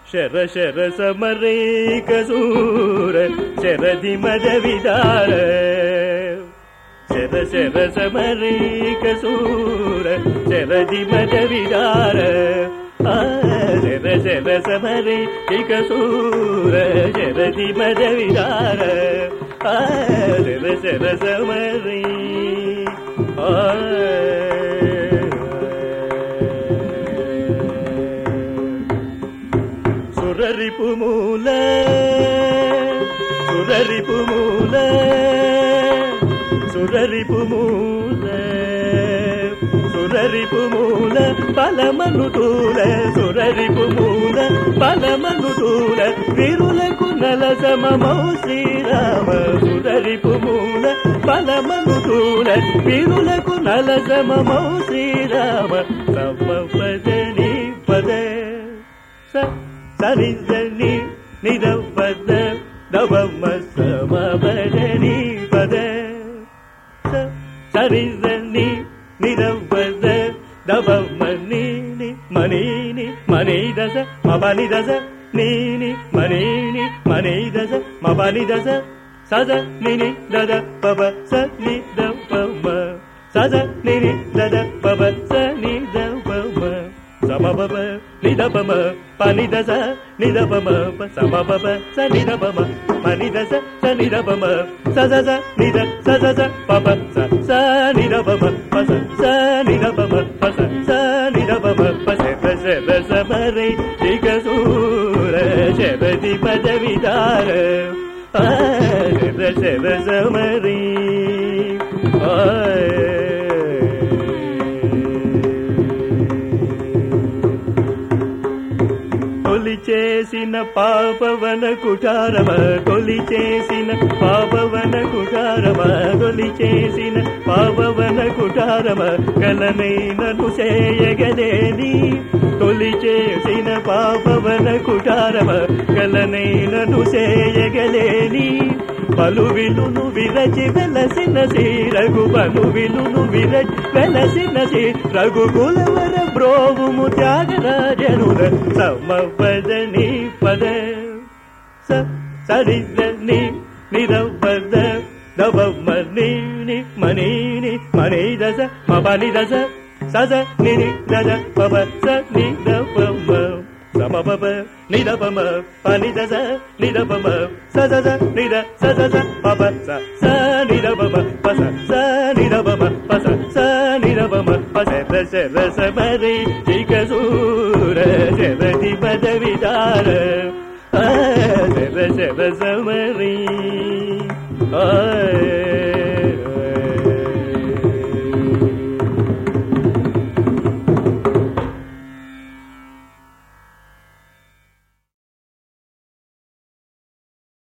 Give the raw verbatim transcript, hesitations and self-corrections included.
ಶರ ಶರ ಸಮರೇಕ ಸೂರ ಶರದಿ ಮದವಿದಾರ ಶರ ಶರ ಸಮರೇಕ ಸೂರ ಶರದಿ ಮದವಿದಾರ ಶರ ಶರ ಸಮರೇಕ ಸೂರ ಶರದಿ ಮದವಿದಾರ ಶರ ಶರ ಸಮರೇ ಸುರರಿಪು ಮೂಲ ಸುರರಿಪು ಮೂಲ ಸುರರಿಪು ಮೂಲ ಸುರರಿಪು ಮೂಲ ಬಲಮನುತೂಲ ಸುರರಿಪು ಮೂಲ ಬಲಮನುತೂಲ ವಿರುలకు నలసమమౌ శ్రీరామ సురరిపు మూల బలమనుతూల విరులకు నలసమమౌ శ్రీరామ సమపదని పద సరి జని నిరపద దవమ సమపదని పద సరి జని నిరపద దవమ నీని మనీని మనీ దశ మబని దశ నీని మనీని మనీ దశ మబని దశ సజ నిని దద పబ స ని ద పమ సజ నిని దద పబ స ని ద పమ సమబబ ని ద పమ పని దశ ని ద పమ సమబబ స ని ద పమ పని దశ స ని ద పమ స స స ని ద స స స పబ స స ని ద పమ ప స స ని ద పమ ప స స ని ద పమ ప స స స సమరే దిగ సూర శబది పదవిదార శర శర సమరీ తొలి చేసిన పాపవన కుటారమ తొలి చేసిన పాపవన కుటారమ తొలి చేసిన పాపవన కుటారమ కలనైనను చేయగలేని తొలి చేసిన పాపవన కుటారమ కలనైనను చేయగలేని పలు విలును విరచి వెలసిన శ్రీ రఘు పలు విలును విరచి వెలసిన శ్రీ రఘుకులవర బ్రోవుము త్యాగరాజనుల సమపదని పద స సరిజని నిరపద దవమ నీని మనీని మనీ దశ మబని దశ సజ నిని దద పబ స ని ద పమ సమబబ ని ద పమ పని దశ ని ద పమ స స స ని ద స స స పబ స స ని ద పమ ప స స ని ద పమ ప స స ని ద పమ ప స స స సమరి దిగ సూర శరది పదవిదార శర శర సమరీ